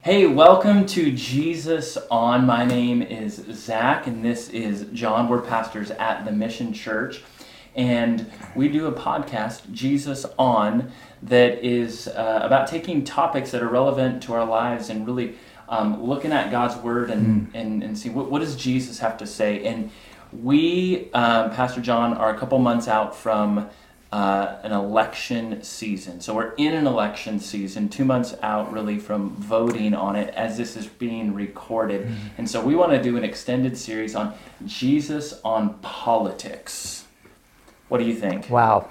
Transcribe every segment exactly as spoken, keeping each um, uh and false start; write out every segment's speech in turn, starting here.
Hey, welcome to Jesus On. My name is Zach, and this is John. We're pastors at the Mission Church, and we do a podcast, Jesus On, that is uh, about taking topics that are relevant to our lives and really um, looking at God's Word and, mm. and, and see what, what does Jesus have to say. And we, um, Pastor John, are a couple months out from Uh, an election season. So we're in an election season, two months out really from voting on it as this is being recorded. Mm-hmm. And so we want to do an extended series on Jesus on politics. What do you think? Wow.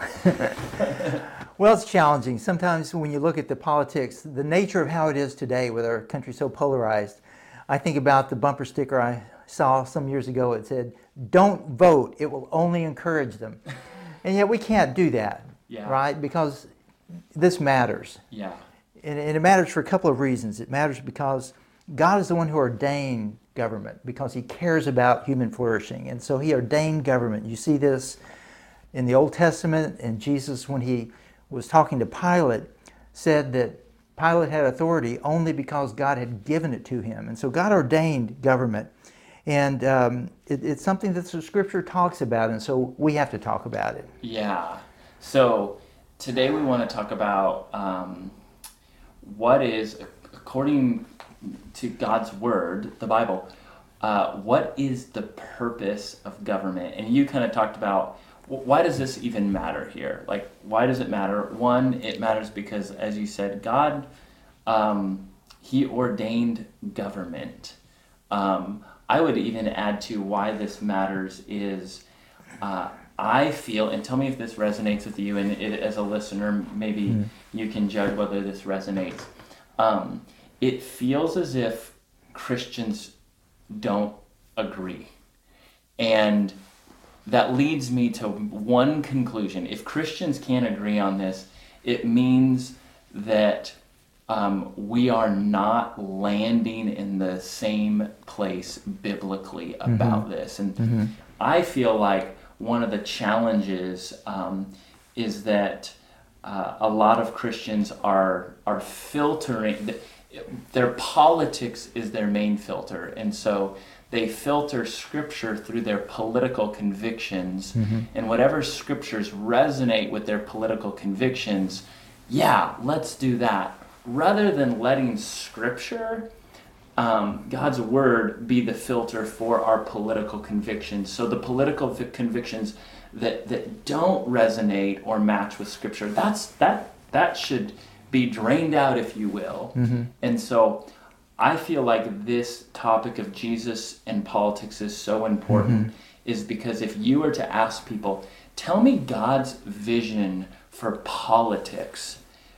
Well, it's challenging. Sometimes when you look at the politics, the nature of how it is today with our country so polarized, I think about the bumper sticker I saw some years ago. It said, "Don't vote, it will only encourage them." And yet we can't do that, yeah. right? Because this matters. Yeah. And, and it matters for a couple of reasons. It matters because God is the one who ordained government, because he cares about human flourishing. And so he ordained government. You see this in the Old Testament, and Jesus, when he was talking to Pilate, said that Pilate had authority only because God had given it to him. And so God ordained government. And um, it, it's something that the Scripture talks about, and so we have to talk about it. Yeah. So today we want to talk about um, what is, according to God's Word, the Bible, uh, what is the purpose of government? And you kind of talked about, why does this even matter here? Like, why does it matter? One, it matters because, as you said, God, um, he ordained government. Um, I would even add to why this matters is uh, I feel, and tell me if this resonates with you, and it, as a listener, maybe mm. you can judge whether this resonates. Um, it feels as if Christians don't agree. And that leads me to one conclusion. If Christians can't agree on this, it means that Um, we are not landing in the same place biblically about mm-hmm. this. And mm-hmm. I feel like one of the challenges um, is that uh, a lot of Christians are are filtering, their politics is their main filter. And so they filter Scripture through their political convictions. Mm-hmm. And whatever Scriptures resonate with their political convictions, yeah, let's do that. Rather than letting Scripture, um, God's Word, be the filter for our political convictions. So the political vi- convictions that, that don't resonate or match with Scripture, that's that that should be drained out, if you will. Mm-hmm. And so I feel like this topic of Jesus and politics is so important, mm-hmm. is because if you were to ask people, tell me God's vision for politics,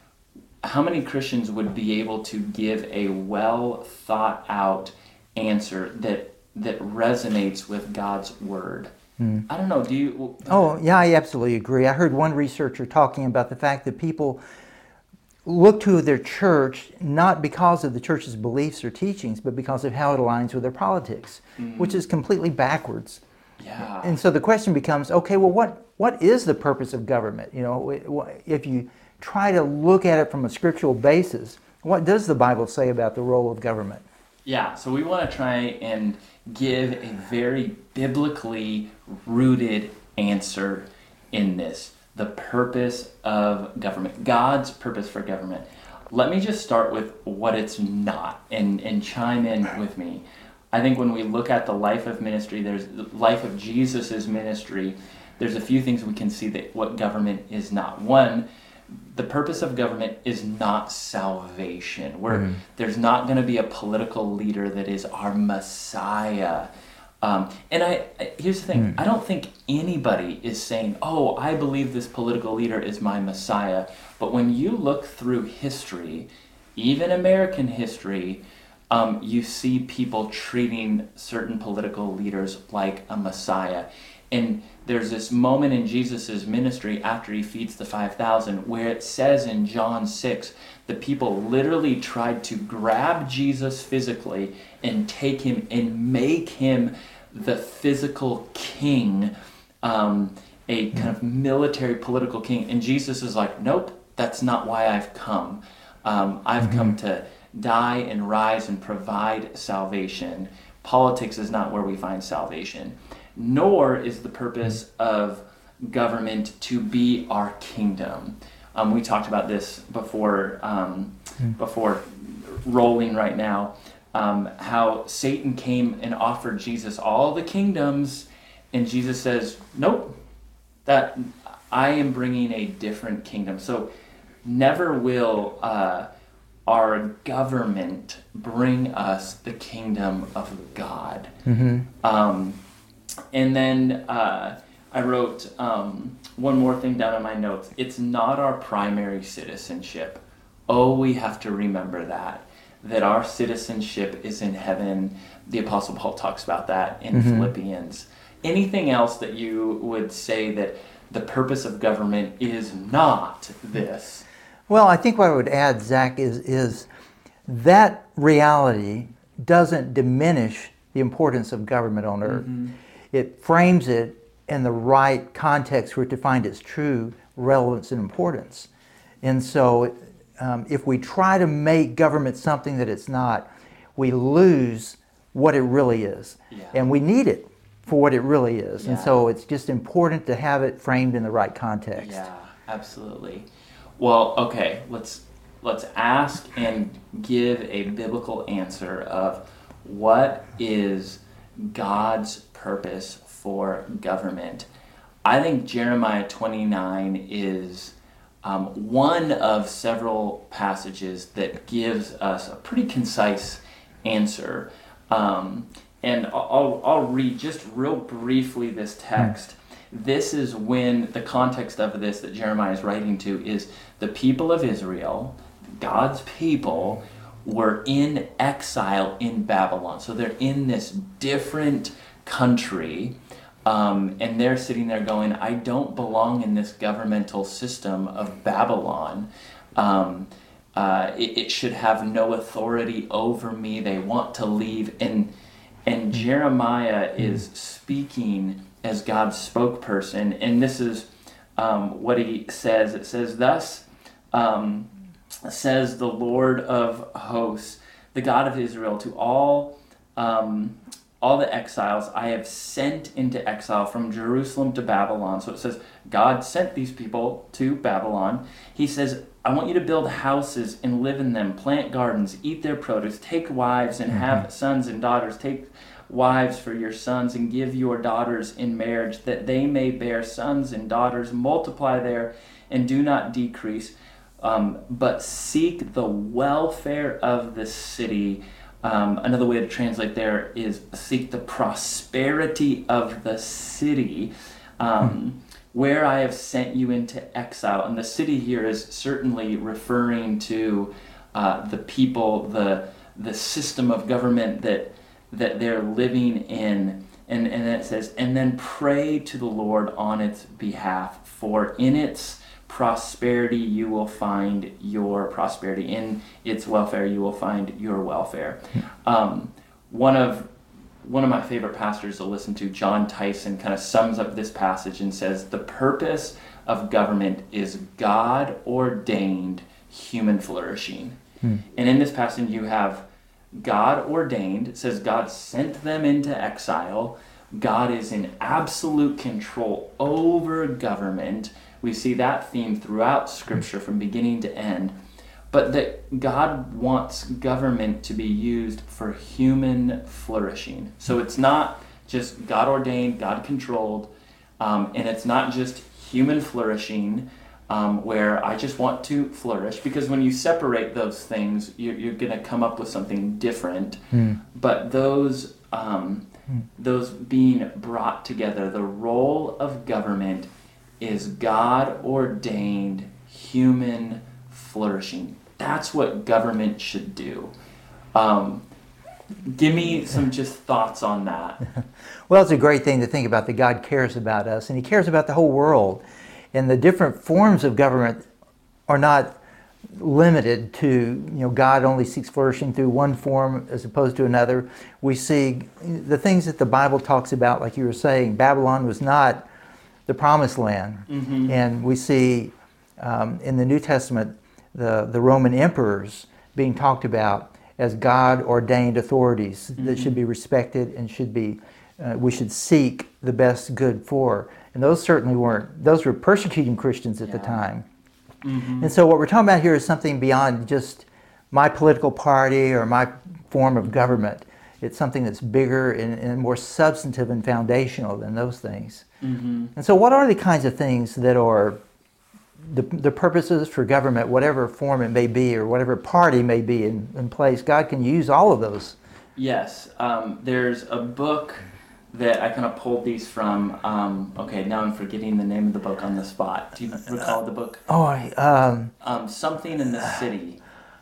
how many Christians would be able to give a well thought out answer that that resonates with God's Word? Mm. I don't know, do you... Oh, yeah, I absolutely agree. I heard one researcher talking about the fact that people look to their church not because of the church's beliefs or teachings, but because of how it aligns with their politics, mm. which is completely backwards. Yeah. And so the question becomes, okay, well, what what is the purpose of government? You know, if you try to look at it from a scriptural basis, what does the Bible say about the role of government? Yeah, so we want to try and give a very biblically rooted answer in this. The purpose of government, God's purpose for government. Let me just start with what it's not, and, and chime in with me. I think when we look at the life of ministry, there's the life of Jesus' ministry, there's a few things we can see that what government is not. One, the purpose of government is not salvation. Where mm-hmm. there's not going to be a political leader that is our Messiah. Um, and I, I here's the thing. Mm. I don't think anybody is saying, oh, I believe this political leader is my Messiah. But when you look through history, even American history, um, you see people treating certain political leaders like a Messiah. And there's this moment in Jesus' ministry after he feeds the five thousand where it says in John six, the people literally tried to grab Jesus physically and take him and make him the physical king, um, a kind of military political king. And Jesus is like, nope, that's not why I've come. Um, I've mm-hmm. come to die and rise and provide salvation. Politics is not where we find salvation. Nor is the purpose of government to be our kingdom. Um, we talked about this before, um, mm. before rolling right now, um, how Satan came and offered Jesus all the kingdoms, and Jesus says, nope, that I am bringing a different kingdom. So never will uh, our government bring us the kingdom of God. Mm-hmm. Um, and then uh, I wrote um, one more thing down in my notes. It's not our primary citizenship. Oh, we have to remember that, that our citizenship is in heaven. The Apostle Paul talks about that in mm-hmm. Philippians. Anything else that you would say that the purpose of government is not this? Well, I think what I would add, Zach, is, is that reality doesn't diminish the importance of government on earth. Mm-hmm. It frames it in the right context for it to find its true relevance and importance. And so um, if we try to make government something that it's not, we lose what it really is. Yeah. And we need it for what it really is. Yeah. And so it's just important to have it framed in the right context. Yeah, absolutely. Well, okay, let's let's ask and give a biblical answer of what is God's purpose for government. I think Jeremiah twenty-nine is um, one of several passages that gives us a pretty concise answer. Um, and I'll, I'll read just real briefly this text. This is when the context of this that Jeremiah is writing to is the people of Israel, God's people, were in exile in Babylon. So they're in this different country, um, and they're sitting there going, I don't belong in this governmental system of Babylon. Um, uh, it, it should have no authority over me. They want to leave. And, and Jeremiah is speaking as God's spokesperson, and this is um, what he says. It says, thus um, says the Lord of hosts, the God of Israel, to all um, all the exiles I have sent into exile from Jerusalem to Babylon. So it says God sent these people to Babylon. He says, I want you to build houses and live in them, plant gardens, eat their produce, take wives and have sons and daughters, take wives for your sons and give your daughters in marriage, that they may bear sons and daughters, multiply there and do not decrease, um, but seek the welfare of the city. Um, another way to translate there is seek the prosperity of the city um, hmm. where I have sent you into exile. And the city here is certainly referring to uh, the people, the the system of government that that they're living in. And, and then it says, and then pray to the Lord on its behalf, for in its prosperity you will find your prosperity. In its welfare you will find your welfare. Um, one of one of my favorite pastors to listen to, John Tyson, kind of sums up this passage and says, the purpose of government is God-ordained human flourishing. Hmm. And in this passage you have God ordained. It says God sent them into exile. God is in absolute control over government. We see that theme throughout Scripture from beginning to end. But that God wants government to be used for human flourishing. So it's not just God ordained, God controlled, um, and it's not just human flourishing, Um, where I just want to flourish, because when you separate those things, you're, you're going to come up with something different. Mm. But those um, mm. those being brought together, the role of government is God-ordained human flourishing. That's what government should do. Um, give me some just thoughts on that. Well, it's a great thing to think about that God cares about us, and He cares about the whole world. And the different forms of government are not limited to, you know, God only seeks flourishing through one form as opposed to another. We see the things that the Bible talks about, like you were saying, Babylon was not the promised land. Mm-hmm. And we see um, in the New Testament the, the Roman emperors being talked about as God-ordained authorities mm-hmm. that should be respected and should be, uh, we should seek the best good for. And those certainly weren't, those were persecuting Christians at yeah. the time. Mm-hmm. And so what we're talking about here is something beyond just my political party or my form of government. It's something that's bigger and, and more substantive and foundational than those things. Mm-hmm. And so what are the kinds of things that are the, the purposes for government, whatever form it may be or whatever party may be in, in place? God can use all of those. Yes. Um, there's a book that I kind of pulled these from. Um, okay, now I'm forgetting the name of the book on the spot. Do you recall the book? Oh, I, um... Um, Something in the City.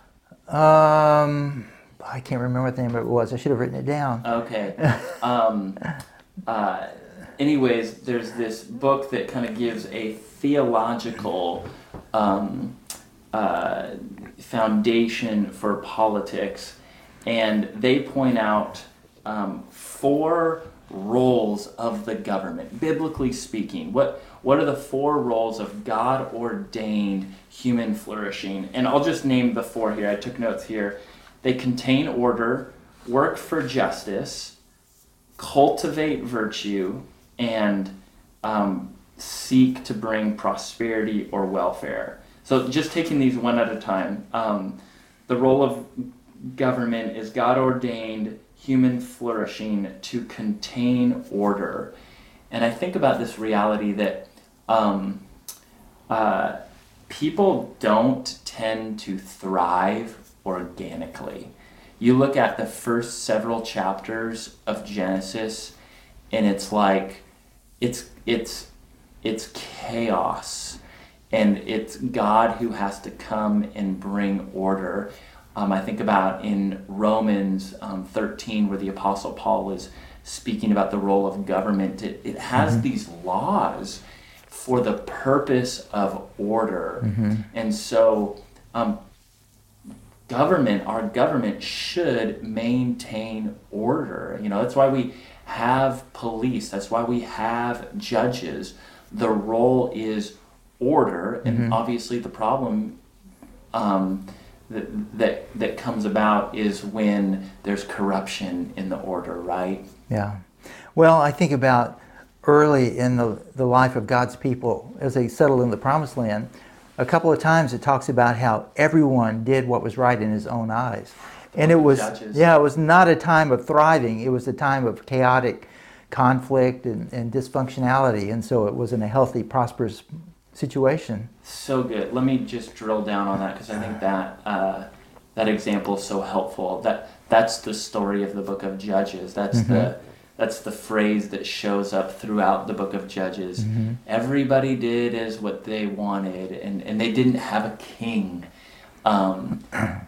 Um... I can't remember what the name of it was. I should have written it down. Okay. Um, uh, anyways, there's this book that kind of gives a theological um, uh, foundation for politics, and they point out um, four roles of the government, biblically speaking. What what are the four roles of God-ordained human flourishing? And I'll just name the four here. I took notes here. They contain order, work for justice, cultivate virtue, and um, seek to bring prosperity or welfare. So just taking these one at a time. Um, the role of government is God-ordained human flourishing to contain order. And I think about this reality that um, uh, people don't tend to thrive organically. You look at the first several chapters of Genesis, and it's like it's it's it's chaos, and it's God who has to come and bring order. Um, I think about in Romans um, thirteen, where the Apostle Paul is speaking about the role of government. It, it has mm-hmm. these laws for the purpose of order, mm-hmm. and so. Um, Government, our government should maintain order. You know, that's why we have police. That's why we have judges. The role is order, and mm-hmm. obviously the problem um, that, that that comes about is when there's corruption in the order, right? Yeah. Well, I think about early in the, the life of God's people as they settled in the Promised Land. A couple of times it talks about how everyone did what was right in his own eyes. And it was, Judges. yeah, it was not a time of thriving. It was a time of chaotic conflict and, and dysfunctionality. And so it wasn't a healthy, prosperous situation. So good. Let me just drill down on that because I think that uh, that example is so helpful. That that's the story of the book of Judges. That's mm-hmm. the That's the phrase that shows up throughout the book of Judges. Mm-hmm. Everybody did as what they wanted, and, and they didn't have a king. Um,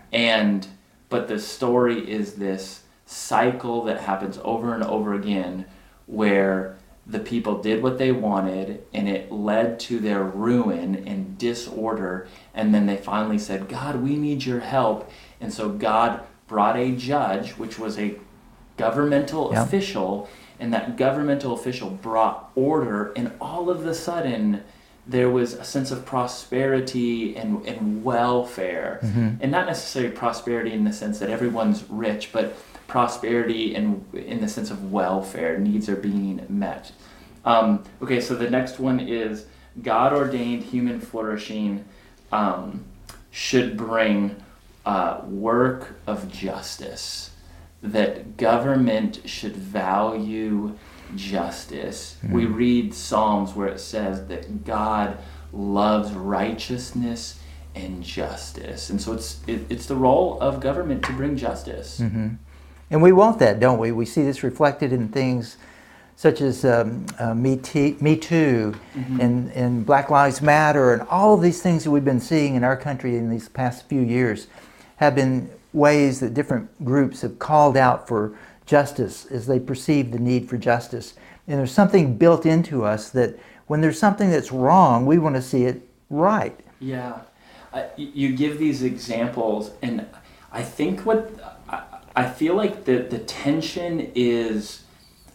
and but the story is this cycle that happens over and over again where the people did what they wanted, and it led to their ruin and disorder. And then they finally said, God, we need your help. And so God brought a judge, which was a governmental yep. official, and that governmental official brought order, and all of a sudden there was a sense of prosperity and, and welfare. Mm-hmm. And not necessarily prosperity in the sense that everyone's rich, but prosperity in, in the sense of welfare. Needs are being met. Um, okay, so the next one is God-ordained human flourishing um, should bring uh, work of justice. That government should value justice. Mm-hmm. We read Psalms where it says that God loves righteousness and justice. And so it's it, it's the role of government to bring justice. Mm-hmm. And we want that, don't we? We see this reflected in things such as um, uh, Me, T- Me Too mm-hmm. and, and Black Lives Matter, and all of these things that we've been seeing in our country in these past few years have been ways that different groups have called out for justice as they perceive the need for justice. And there's something built into us that when there's something that's wrong, we want to see it right. Yeah. Uh, you give these examples, and I think what, I, I feel like the, the tension is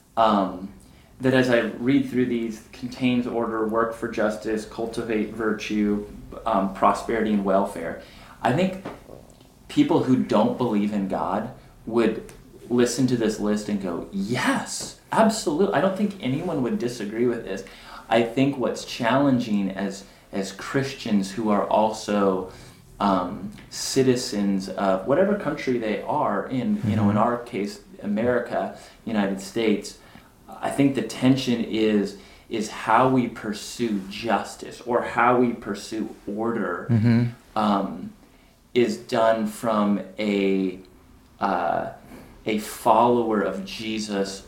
um, that as I read through these, contains order, work for justice, cultivate virtue, um, prosperity and welfare. I think people who don't believe in God would listen to this list and go, yes, absolutely. I don't think anyone would disagree with this. I think what's challenging as as Christians who are also um, citizens of whatever country they are in, you know, in our case, America, United States, I think the tension is is how we pursue justice or how we pursue order mm-hmm. um, is done from a uh, a follower of Jesus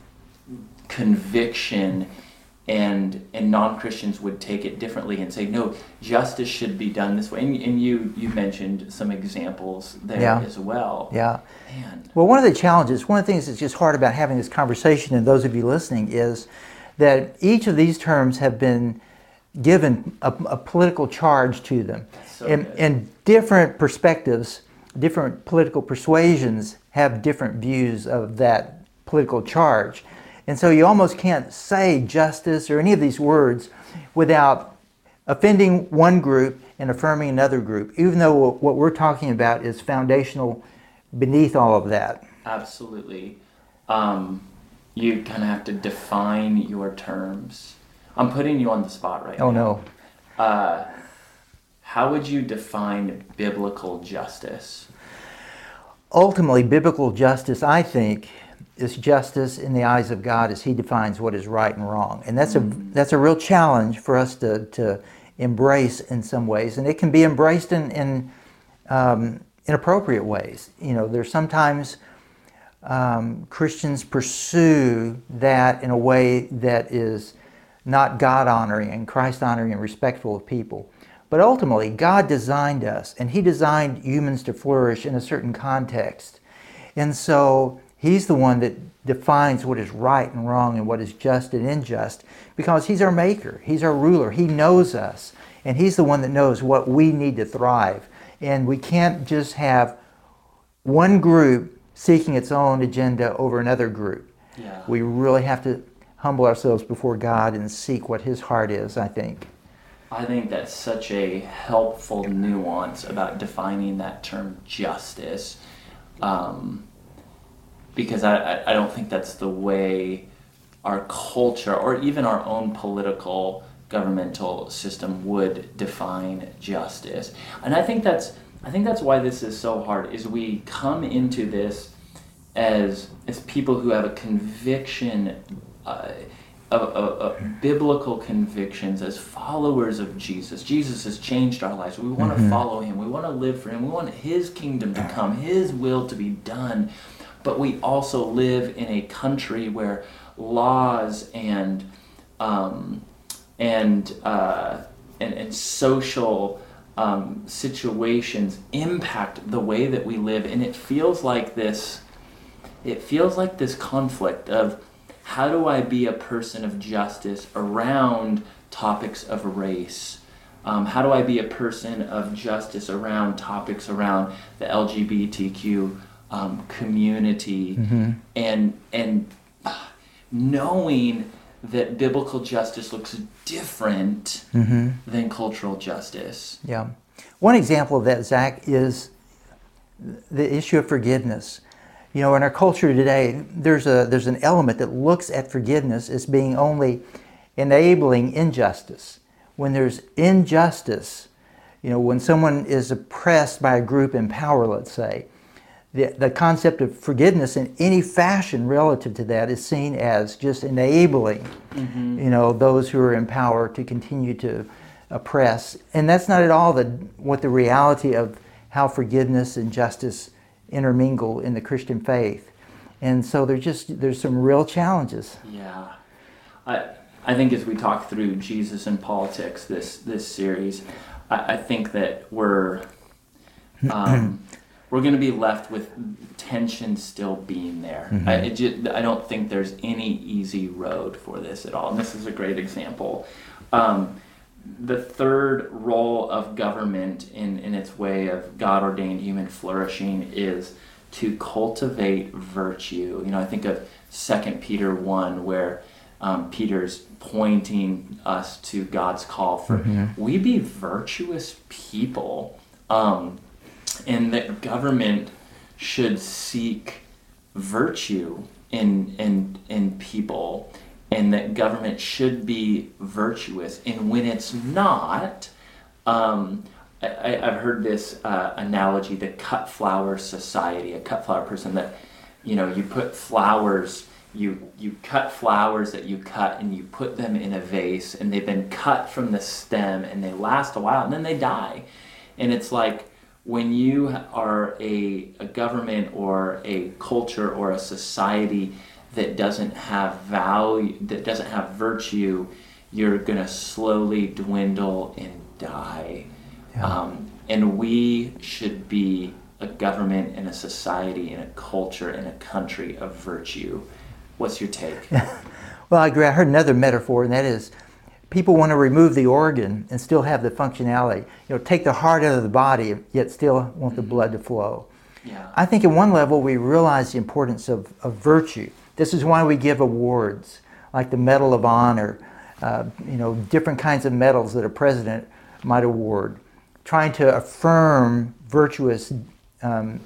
conviction, and and non-Christians would take it differently and say, no, justice should be done this way. And, and you you mentioned some examples there yeah. as well. Yeah. Man. Well, one of the challenges, one of the things that's just hard about having this conversation, and those of you listening, is that each of these terms have been given a, a political charge to them. So and, and different perspectives, different political persuasions have different views of that political charge. And so you almost can't say justice or any of these words without offending one group and affirming another group, even though what we're talking about is foundational beneath all of that. Absolutely. Um, you kind of have to define your terms. I'm putting you on the spot right oh, now. Oh, no. Uh, how would you define biblical justice? Ultimately, biblical justice, I think, is justice in the eyes of God as He defines what is right and wrong. And that's mm-hmm. a that's a real challenge for us to, to embrace in some ways. And it can be embraced in, in um, inappropriate ways. You know, there's sometimes um, Christians pursue that in a way that is not God-honoring and Christ-honoring and respectful of people. But ultimately, God designed us, and He designed humans to flourish in a certain context. And so He's the one that defines what is right and wrong and what is just and unjust, because He's our maker. He's our ruler. He knows us, and He's the one that knows what we need to thrive. And we can't just have one group seeking its own agenda over another group. Yeah. We really have to humble ourselves before God and seek what His heart is, I think. I think that's such a helpful nuance about defining that term justice, um, because I, I don't think that's the way our culture or even our own political governmental system would define justice. And I think that's I think that's why this is so hard, is we come into this as as people who have a conviction uh, Of, of, of biblical convictions as followers of Jesus. Jesus has changed our lives. We want mm-hmm. to follow Him. We want to live for Him. We want His kingdom to come, His will to be done. But we also live in a country where laws and um, and, uh, and and social um, situations impact the way that we live, and it feels like this. It feels like this conflict of, how do I be a person of justice around topics of race? Um, how do I be a person of justice around topics around the L G B T Q um, community? Mm-hmm. And and knowing that biblical justice looks different mm-hmm. than cultural justice. Yeah. One example of that, Zach, is the issue of forgiveness. You know, in our culture today, there's a there's an element that looks at forgiveness as being only enabling injustice. When there's injustice, you know, when someone is oppressed by a group in power, let's say, the, the concept of forgiveness in any fashion relative to that is seen as just enabling, mm-hmm. you know, those who are in power to continue to oppress. And that's not at all the what the reality of how forgiveness and justice intermingle in the Christian faith. And so there's just there's some real challenges. Yeah. I I think as we talk through Jesus and politics this this series, I, I think that we're um, we're going to be left with tension still being there. Mm-hmm. I it just, I don't think there's any easy road for this at all. And this is a great example. Um, The third role of government in, in its way of God-ordained human flourishing is to cultivate virtue. You know, I think of Second Peter one, where um, Peter's pointing us to God's call for mm-hmm. we be virtuous people. Um, and that government should seek virtue in in in people, and that government should be virtuous. And when it's not, um, I, I've heard this uh, analogy: the cut flower society. A cut flower person that, you know, you put flowers. You you cut flowers that you cut and you put them in a vase, and they've been cut from the stem and they last a while and then they die. And it's like when you are a, a government or a culture or a society that doesn't have value, that doesn't have virtue, you're going to slowly dwindle and die. Yeah. Um, and we should be a government and a society and a culture and a country of virtue. What's your take? Well, I agree. I heard another metaphor, and that is people want to remove the organ and still have the functionality. You know, take the heart out of the body, yet still want the blood to flow. Yeah. I think at one level we realize the importance of, of virtue. This is why we give awards, like the Medal of Honor, uh, you know, different kinds of medals that a president might award, trying to affirm virtuous um,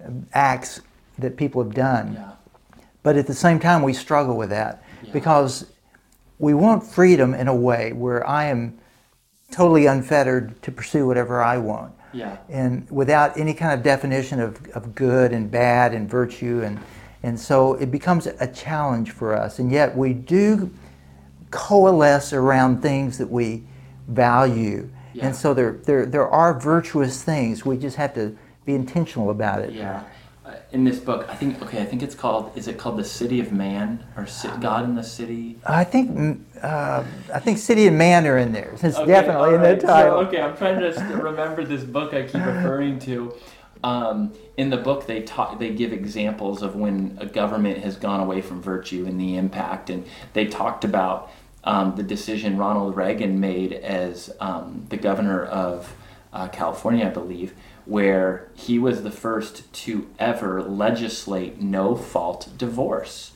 acts that people have done. Yeah. But at the same time, we struggle with that Yeah. because we want freedom in a way where I am totally unfettered to pursue whatever I want. Yeah. And without any kind of definition of, of good and bad and virtue. And, and so it becomes a challenge for us. And yet we do coalesce around things that we value. Yeah. And so there, there, there are virtuous things. We just have to be intentional about it. Yeah. In this book, I think, okay, I think it's called, is it called The City of Man, or God in the City? I think uh, I think City and Man are in there. It's Okay, definitely in right. the title. So, okay, I'm trying to remember this book I keep referring to. Um, in the book, they talk, they give examples of when a government has gone away from virtue and the impact, and they talked about um, the decision Ronald Reagan made as um, the governor of uh, California, I believe, where he was the first to ever legislate no-fault divorce,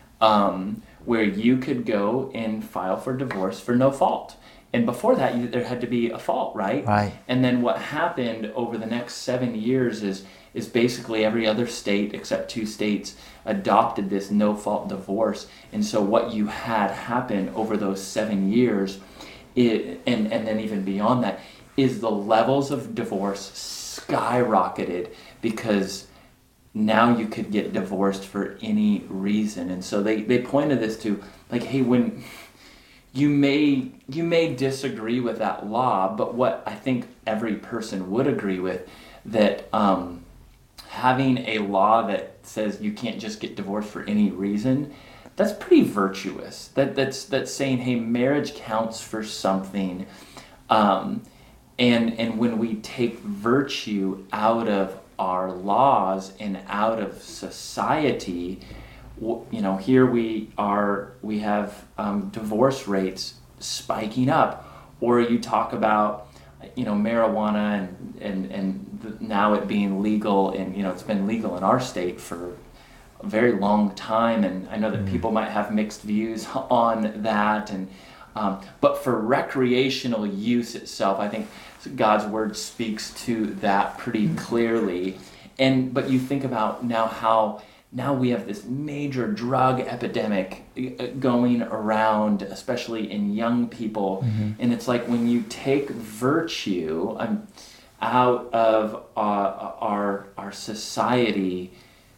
um, where you could go and file for divorce for no fault. And before that, you, there had to be a fault, right? Right. And then what happened over the next seven years is is basically every other state except two states adopted this no-fault divorce. And so what you had happen over those seven years, it, and, and then even beyond that, is the levels of divorce skyrocketed because now you could get divorced for any reason. And so they, they pointed this to, like, hey, when you may you may disagree with that law, but what I think every person would agree with, that um, having a law that says you can't just get divorced for any reason, that's pretty virtuous. That that's that's saying, hey, marriage counts for something. Um, And and when we take virtue out of our laws and out of society, you know, here we are, we have um, divorce rates spiking up. Or you talk about, you know, marijuana and, and, and now it being legal, and, you know, it's been legal in our state for a very long time. And I know that people might have mixed views on that. And um, but for recreational use itself, I think God's word speaks to that pretty clearly. And but you think about now how now we have this major drug epidemic going around, especially in young people. Mm-hmm. And it's like when you take virtue um, out of uh, our our society,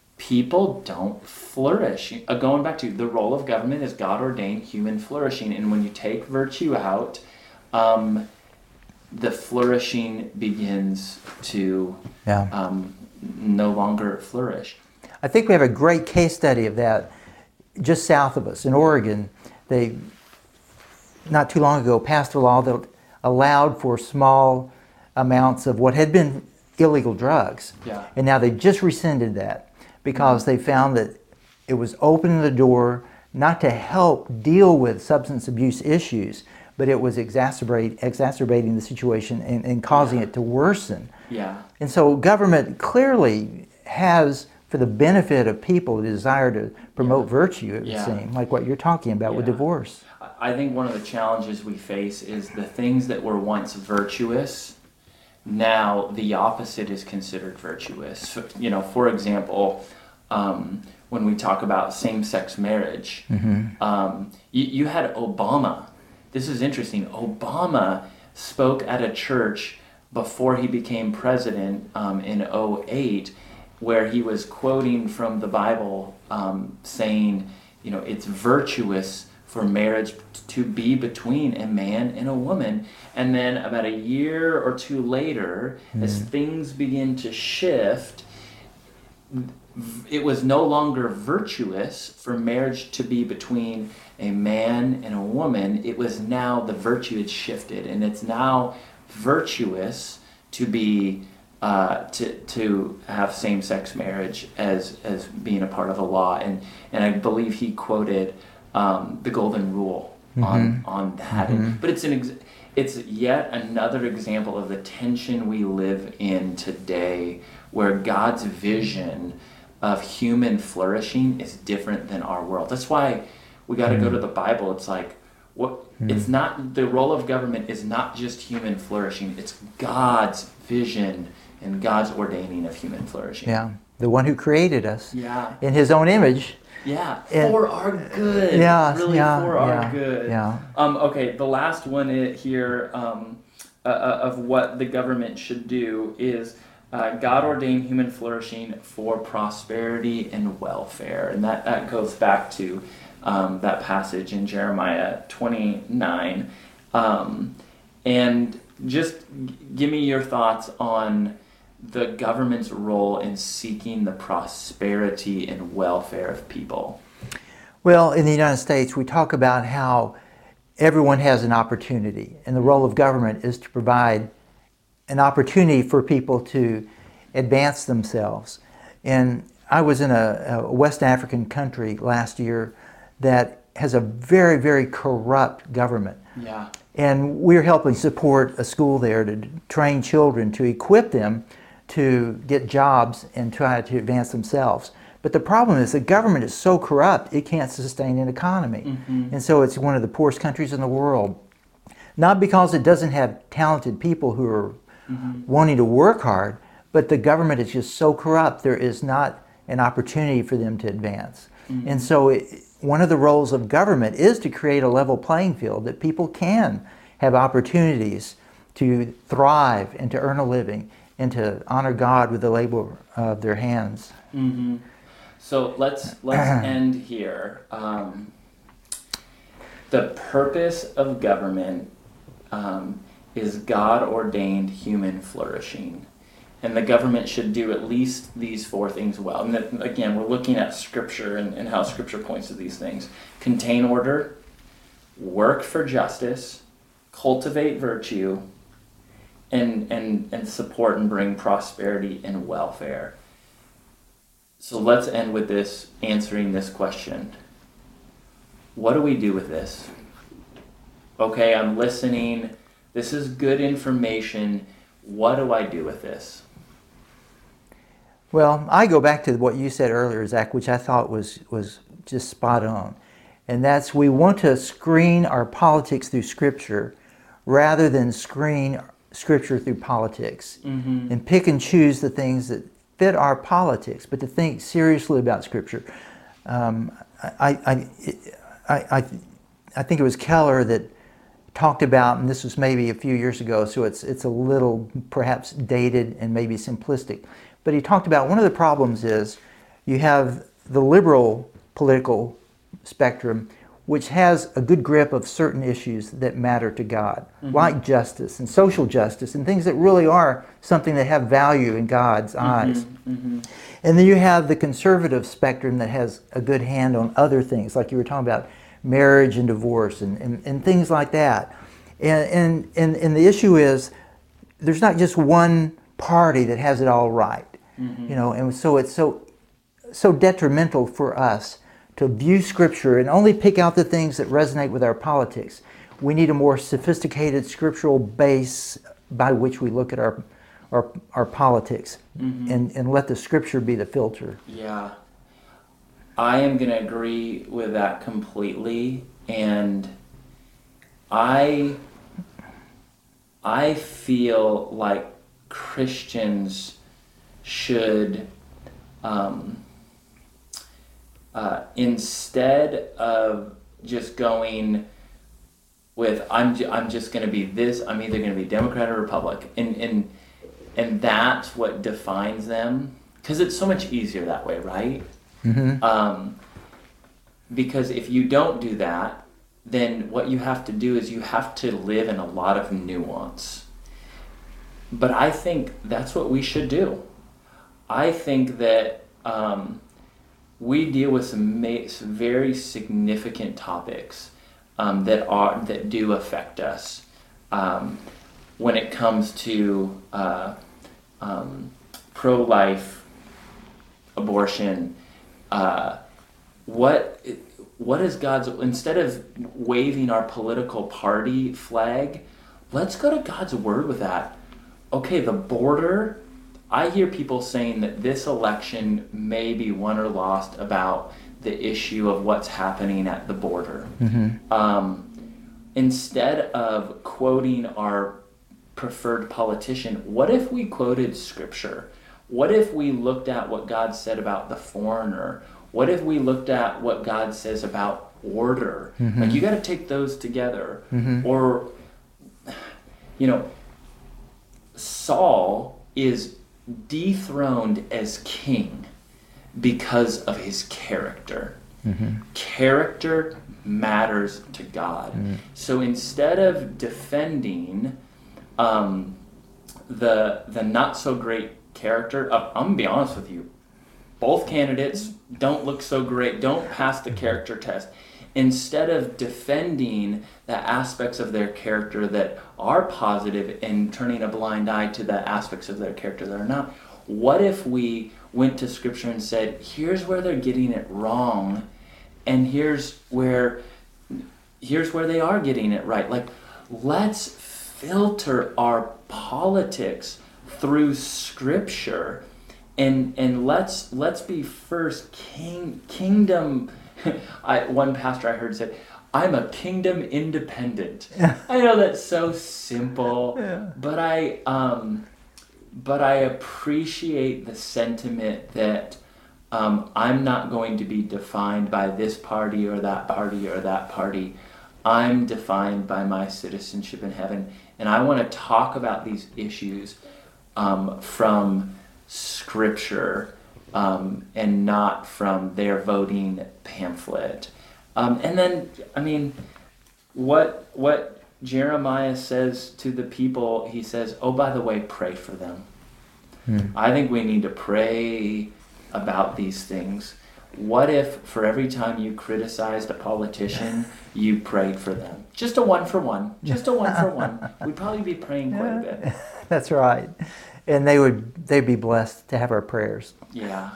people don't flourish. Uh, going back to the role of government is God ordained human flourishing, and when you take virtue out, um, the flourishing begins to yeah. um, no longer flourish. I think we have a great case study of that just south of us in Oregon. They, not too long ago, passed a law that allowed for small amounts of what had been illegal drugs. Yeah. And now they just rescinded that because mm-hmm. they found that it was opening the door not to help deal with substance abuse issues, but it was exacerbate, exacerbating the situation and, and causing yeah. it to worsen. Yeah. And so government clearly has, for the benefit of people, a desire to promote yeah. virtue, it would yeah. seem, like what you're talking about yeah. with divorce. I think one of the challenges we face is the things that were once virtuous now the opposite is considered virtuous. So, you know, for example, um, when we talk about same-sex marriage, mm-hmm. um, you, you had Obama. This is interesting. Obama spoke at a church before he became president um, in oh eight, where he was quoting from the Bible, um, saying, you know, it's virtuous for marriage to be between a man and a woman. And then about a year or two later, mm-hmm. as things begin to shift, it was no longer virtuous for marriage to be between a man and a woman. It was now the virtue had shifted, and it's now virtuous to be uh, to to have same-sex marriage as as being a part of the law. And and I believe he quoted um, the Golden Rule mm-hmm. on on that. Mm-hmm. And, but it's an ex- it's yet another example of the tension we live in today, where God's vision of human flourishing is different than our world. That's why we got to mm. go to the Bible. It's like, what? Mm. It's not, the role of government is not just human flourishing. It's God's vision and God's ordaining of human flourishing. Yeah, the one who created us. Yeah. In His own image. Yeah, and, for our good. Yeah, really yeah, for yeah, our good. Yeah. Um, okay, the last one here um, uh, of what the government should do is Uh, God ordained human flourishing for prosperity and welfare. And that, that goes back to um, that passage in Jeremiah twenty-nine. Um, and just g- give me your thoughts on the government's role in seeking the prosperity and welfare of people. Well, in the United States, we talk about how everyone has an opportunity, and the role of government is to provide an opportunity for people to advance themselves. And I was in a, a West African country last year that has a very, very corrupt government. Yeah. And we're helping support a school there to train children, to equip them to get jobs and try to advance themselves. But the problem is the government is so corrupt, it can't sustain an economy. Mm-hmm. And so it's one of the poorest countries in the world. Not because it doesn't have talented people who are mm-hmm. wanting to work hard, but the government is just so corrupt, there is not an opportunity for them to advance. Mm-hmm. And so it, one of the roles of government is to create a level playing field that people can have opportunities to thrive and to earn a living and to honor God with the labor of their hands. Mm-hmm. So let's let's end here. Um, the purpose of government um, is God-ordained human flourishing. And the government should do at least these four things well. And that, again, we're looking at Scripture and, and how Scripture points to these things. Contain order, work for justice, cultivate virtue, and, and, and support and bring prosperity and welfare. So let's end with this, answering this question. What do we do with this? Okay, I'm listening. This is good information. What do I do with this? Well, I go back to what you said earlier, Zach, which I thought was, was just spot on. And that's, we want to screen our politics through Scripture rather than screen Scripture through politics. Mm-hmm. And pick and choose the things that fit our politics, but to think seriously about Scripture. Um, I, I, I, I, I think it was Keller that talked about, and this was maybe a few years ago, so it's it's a little perhaps dated and maybe simplistic, but he talked about one of the problems is you have the liberal political spectrum, which has a good grip of certain issues that matter to God, mm-hmm. like justice and social justice and things that really are something that have value in God's mm-hmm. eyes. Mm-hmm. And then you have the conservative spectrum that has a good hand on other things, like you were talking about marriage and divorce and, and, and things like that. And, and, and, and the issue is there's not just one party that has it all right. Mm-hmm. You know, and so it's so so detrimental for us to view Scripture and only pick out the things that resonate with our politics. We need a more sophisticated scriptural base by which we look at our our, our politics, mm-hmm. and, and let the Scripture be the filter. Yeah. I am going to agree with that completely, and I I feel like Christians should, um, uh, instead of just going with, I'm, ju- I'm just going to be this, I'm either going to be Democrat or Republican, and, and, and that's what defines them, because it's so much easier that way, right? Mm-hmm. Um, because if you don't do that, then what you have to do is you have to live in a lot of nuance. But I think that's what we should do. I think that um, we deal with some, ma- some very significant topics um, that are that do affect us um, when it comes to uh, um, pro-life, abortion. Uh, what what is God's, instead of waving our political party flag, let's go to God's word with that. Okay, the border, I hear people saying that this election may be won or lost about the issue of what's happening at the border. Mm-hmm. Um, instead of quoting our preferred politician, what if we quoted scripture? What if we looked at what God said about the foreigner? What if we looked at what God says about order? Mm-hmm. Like, you got to take those together. Mm-hmm. Or, you know, Saul is dethroned as king because of his character. Mm-hmm. Character matters to God. Mm-hmm. So instead of defending um, the the not so great character, of, I'm gonna be honest with you, both candidates don't look so great, don't pass the character test. Instead of defending the aspects of their character that are positive and turning a blind eye to the aspects of their character that are not, what if we went to Scripture and said, here's where they're getting it wrong, and here's where here's where they are getting it right. Like, let's filter our politics through Scripture, and and let's let's be first king kingdom. I one pastor I heard said, "I'm a kingdom independent." I know that's so simple, Yeah. but I um, but I appreciate the sentiment that um, I'm not going to be defined by this party or that party or that party. I'm defined by my citizenship in heaven, and I want to talk about these issues um, from Scripture um, and not from their voting pamphlet. Um, and then, I mean, what what Jeremiah says to the people, he says, "Oh, by the way, pray for them." Hmm. I think we need to pray about these things. What if for every time you criticized a politician, you prayed for them? Just a one for one. Just a one for one. We'd probably be praying quite a bit. That's right. And they would they'd be blessed to have our prayers. Yeah.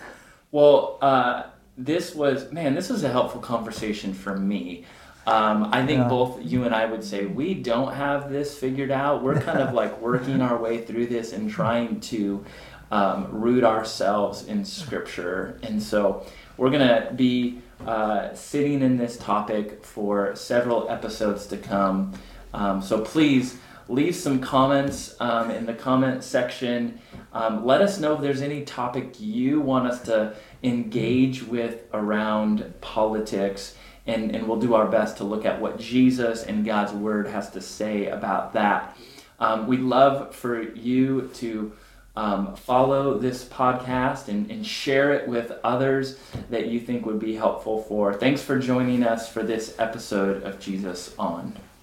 Well, uh, this was, man, this was a helpful conversation for me. Um, I think Yeah. both you and I would say we don't have this figured out. We're kind of like working our way through this and trying to um, root ourselves in Scripture. And so we're going to be uh, sitting in this topic for several episodes to come. Um, so please leave some comments um, in the comment section. Um, let us know if there's any topic you want us to engage with around politics. And, and we'll do our best to look at what Jesus and God's Word has to say about that. Um, we'd love for you to um, follow this podcast and, and share it with others that you think would be helpful for. Thanks for joining us for this episode of Jesus On.